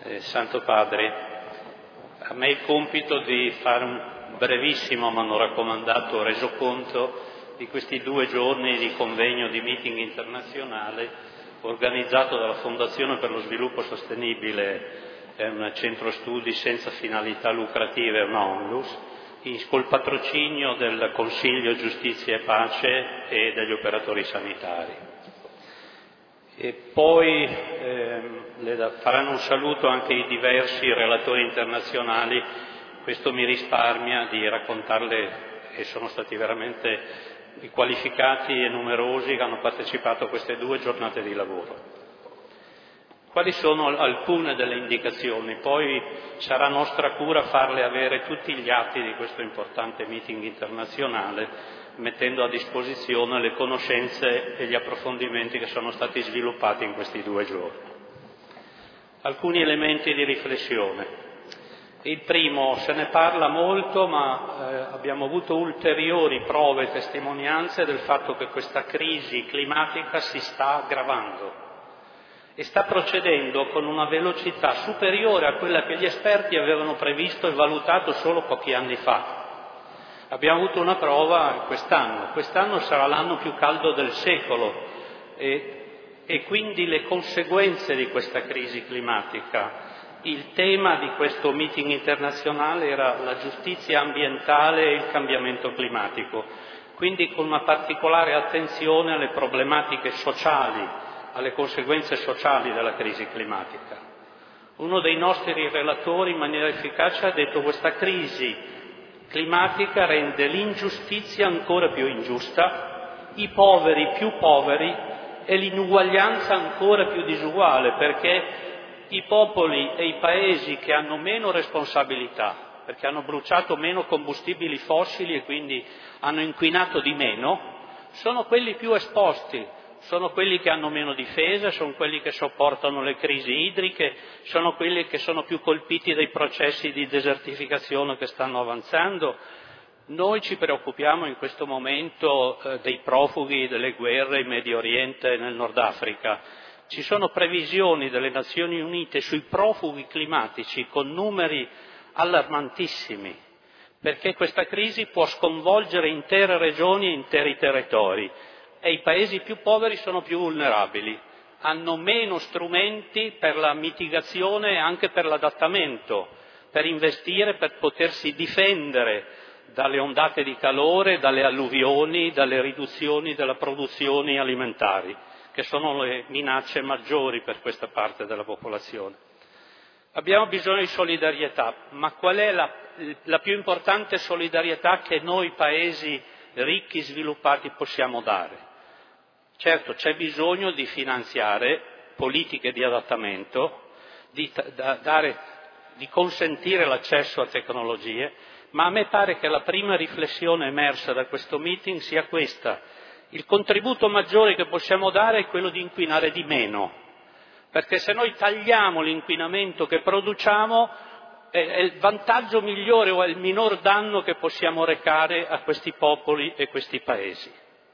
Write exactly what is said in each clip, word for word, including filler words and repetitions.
Eh, Santo Padre, a me il compito di fare un brevissimo ma non raccomandato resoconto di questi due giorni di convegno di meeting internazionale organizzato dalla Fondazione per lo Sviluppo Sostenibile, è un centro studi senza finalità lucrative, un ONLUS, col patrocinio del Consiglio Giustizia e Pace e degli operatori sanitari. E poi ehm, le faranno un saluto anche i diversi relatori internazionali, questo mi risparmia di raccontarle, e sono stati veramente qualificati e numerosi che hanno partecipato a queste due giornate di lavoro. Quali sono alcune delle indicazioni? Poi sarà nostra cura farle avere tutti gli atti di questo importante meeting internazionale, mettendo a disposizione le conoscenze e gli approfondimenti che sono stati sviluppati in questi due giorni. Alcuni elementi di riflessione. Il primo, se ne parla molto, ma eh, abbiamo avuto ulteriori prove e testimonianze del fatto che questa crisi climatica si sta aggravando e sta procedendo con una velocità superiore a quella che gli esperti avevano previsto e valutato solo pochi anni fa. Abbiamo avuto una prova quest'anno, quest'anno sarà l'anno più caldo del secolo e, e quindi le conseguenze di questa crisi climatica. Il tema di questo meeting internazionale era la giustizia ambientale e il cambiamento climatico, quindi con una particolare attenzione alle problematiche sociali, alle conseguenze sociali della crisi climatica. Uno dei nostri relatori in maniera efficace ha detto che questa crisi climatica rende l'ingiustizia ancora più ingiusta, i poveri più poveri e l'inuguaglianza ancora più disuguale, perché i popoli e i paesi che hanno meno responsabilità, perché hanno bruciato meno combustibili fossili e quindi hanno inquinato di meno, sono quelli più esposti, sono quelli che hanno meno difesa, sono quelli che sopportano le crisi idriche, sono quelli che sono più colpiti dai processi di desertificazione che stanno avanzando. Noi ci preoccupiamo in questo momento eh, dei profughi delle guerre in Medio Oriente e nel Nord Africa. Ci sono previsioni delle Nazioni Unite sui profughi climatici con numeri allarmantissimi, perché questa crisi può sconvolgere intere regioni e interi territori e i paesi più poveri sono più vulnerabili, hanno meno strumenti per la mitigazione e anche per l'adattamento, per investire, per potersi difendere dalle ondate di calore, dalle alluvioni, dalle riduzioni della produzione alimentari, che sono le minacce maggiori per questa parte della popolazione. Abbiamo bisogno di solidarietà, ma qual è la, la più importante solidarietà che noi paesi ricchi, sviluppati possiamo dare? Certo, c'è bisogno di finanziare politiche di adattamento, di, da, dare, di consentire l'accesso a tecnologie, ma a me pare che la prima riflessione emersa da questo meeting sia questa. Il contributo maggiore che possiamo dare è quello di inquinare di meno, perché se noi tagliamo l'inquinamento che produciamo è il vantaggio migliore o è il minor danno che possiamo recare a questi popoli e questi paesi.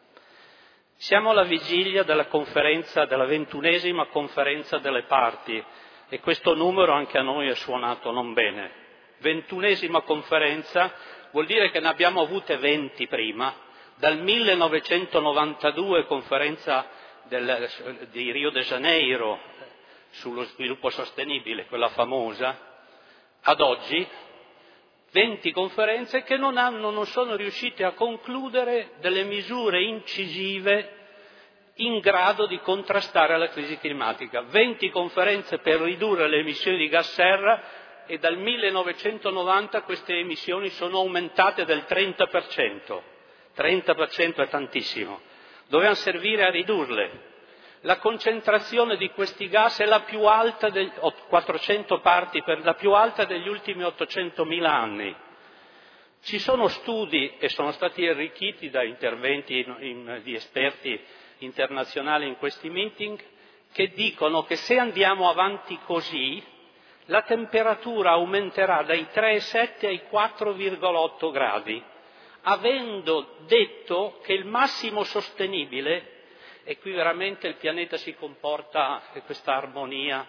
Siamo alla vigilia della conferenza, della ventunesima conferenza delle parti e questo numero anche a noi è suonato non bene. Ventunesima conferenza vuol dire che ne abbiamo avute venti prima. Dal millenovecentonovantadue, conferenza del, di Rio de Janeiro sullo sviluppo sostenibile, quella famosa, ad oggi, venti conferenze che non, hanno, non sono riuscite a concludere delle misure incisive in grado di contrastare la crisi climatica. venti conferenze per ridurre le emissioni di gas serra e dal millenovecentonovanta queste emissioni sono aumentate del trenta per cento. trenta per cento è tantissimo, dovevano servire a ridurle. La concentrazione di questi gas è la più alta, degli, quattrocento parti per la più alta degli ultimi ottocentomila anni. Ci sono studi, e sono stati arricchiti da interventi in, in, di esperti internazionali in questi meeting, che dicono che se andiamo avanti così, la temperatura aumenterà dai tre virgola sette ai quattro virgola otto gradi. Avendo detto che il massimo sostenibile, e qui veramente il pianeta si comporta, e questa armonia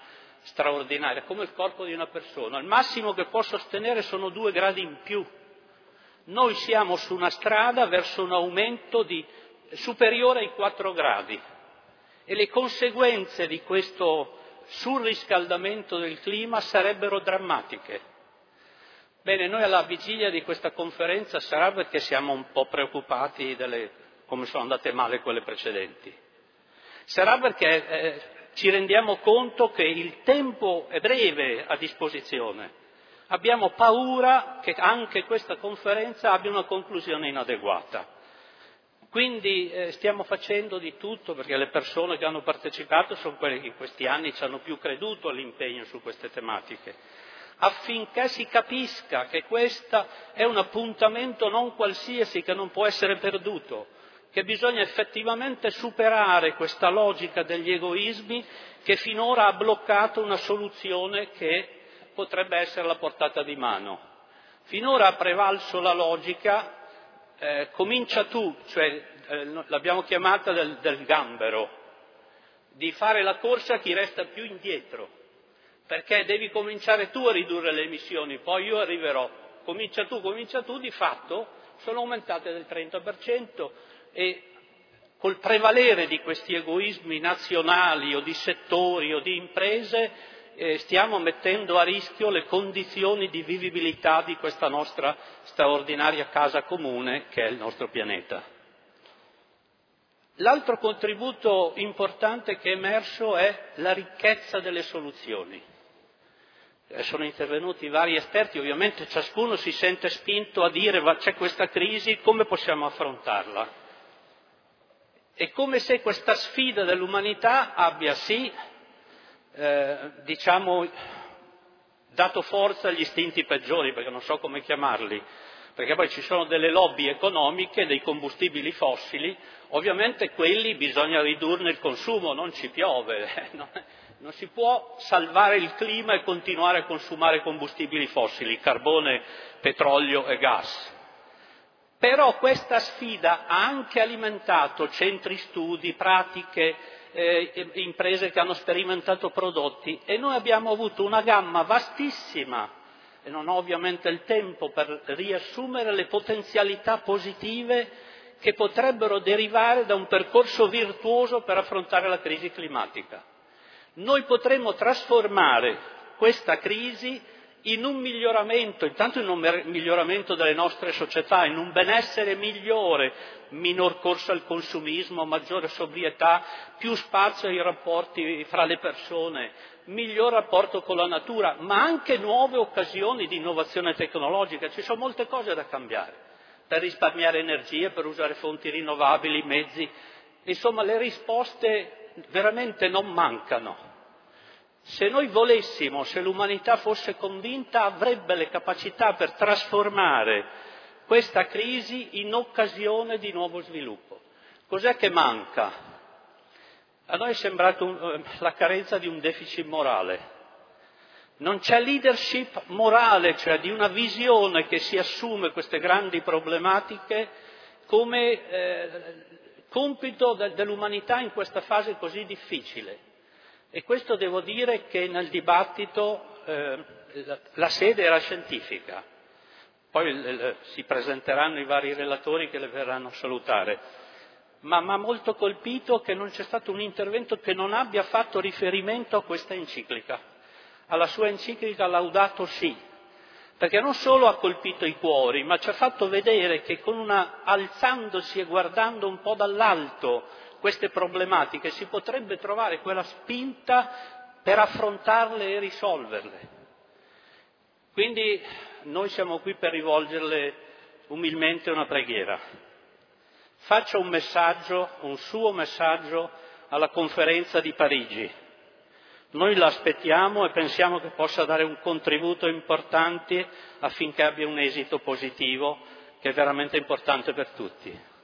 straordinaria, come il corpo di una persona. Il massimo che può sostenere sono due gradi in più. Noi siamo su una strada verso un aumento di, superiore ai quattro gradi e le conseguenze di questo surriscaldamento del clima sarebbero drammatiche. Bene, noi alla vigilia di questa conferenza sarà perché siamo un po' preoccupati delle, come sono andate male quelle precedenti. Sarà perché eh, ci rendiamo conto che il tempo è breve a disposizione. Abbiamo paura che anche questa conferenza abbia una conclusione inadeguata. Quindi eh, stiamo facendo di tutto, perché le persone che hanno partecipato sono quelle che in questi anni ci hanno più creduto all'impegno su queste tematiche, affinché si capisca che questo è un appuntamento non qualsiasi che non può essere perduto, che bisogna effettivamente superare questa logica degli egoismi che finora ha bloccato una soluzione che potrebbe essere alla portata di mano. Finora ha prevalso la logica eh, comincia tu, cioè eh, l'abbiamo chiamata del, del gambero, di fare la corsa a chi resta più indietro, perché devi cominciare tu a ridurre le emissioni, poi io arriverò, comincia tu, comincia tu, di fatto sono aumentate del trenta per cento e col prevalere di questi egoismi nazionali o di settori o di imprese eh, stiamo mettendo a rischio le condizioni di vivibilità di questa nostra straordinaria casa comune che è il nostro pianeta. L'altro contributo importante che è emerso è la ricchezza delle soluzioni. Sono intervenuti vari esperti, ovviamente ciascuno si sente spinto a dire ma c'è questa crisi, come possiamo affrontarla? È come se questa sfida dell'umanità abbia sì, eh, diciamo, dato forza agli istinti peggiori, perché non so come chiamarli, perché poi ci sono delle lobby economiche dei combustibili fossili, ovviamente quelli bisogna ridurne il consumo, non ci piove, no? Non si può salvare il clima e continuare a consumare combustibili fossili, carbone, petrolio e gas. Però questa sfida ha anche alimentato centri studi, pratiche, eh, imprese che hanno sperimentato prodotti e noi abbiamo avuto una gamma vastissima, e non ho ovviamente il tempo per riassumere le potenzialità positive che potrebbero derivare da un percorso virtuoso per affrontare la crisi climatica. Noi potremmo trasformare questa crisi in un miglioramento, intanto in un miglioramento delle nostre società, in un benessere migliore, minor corso al consumismo, maggiore sobrietà, più spazio ai rapporti fra le persone, miglior rapporto con la natura, ma anche nuove occasioni di innovazione tecnologica. Ci sono molte cose da cambiare, per risparmiare energie, per usare fonti rinnovabili, mezzi. Insomma, le risposte veramente non mancano. Se noi volessimo, se l'umanità fosse convinta, avrebbe le capacità per trasformare questa crisi in occasione di nuovo sviluppo. Cos'è che manca? A noi è sembrato un, la carenza di un deficit morale. Non c'è leadership morale, cioè di una visione che si assume queste grandi problematiche come eh, compito de, dell'umanità in questa fase così difficile. E questo devo dire che nel dibattito eh, la, la sede era scientifica, poi eh, si presenteranno i vari relatori che le verranno a salutare, ma mi ha molto colpito che non c'è stato un intervento che non abbia fatto riferimento a questa enciclica, alla sua enciclica Laudato Si, perché non solo ha colpito i cuori, ma ci ha fatto vedere che con una, alzandosi e guardando un po' dall'alto queste problematiche si potrebbe trovare quella spinta per affrontarle e risolverle. Quindi noi siamo qui per rivolgerle umilmente una preghiera. Faccia un messaggio, un suo messaggio alla conferenza di Parigi. Noi l'aspettiamo e pensiamo che possa dare un contributo importante affinché abbia un esito positivo che è veramente importante per tutti.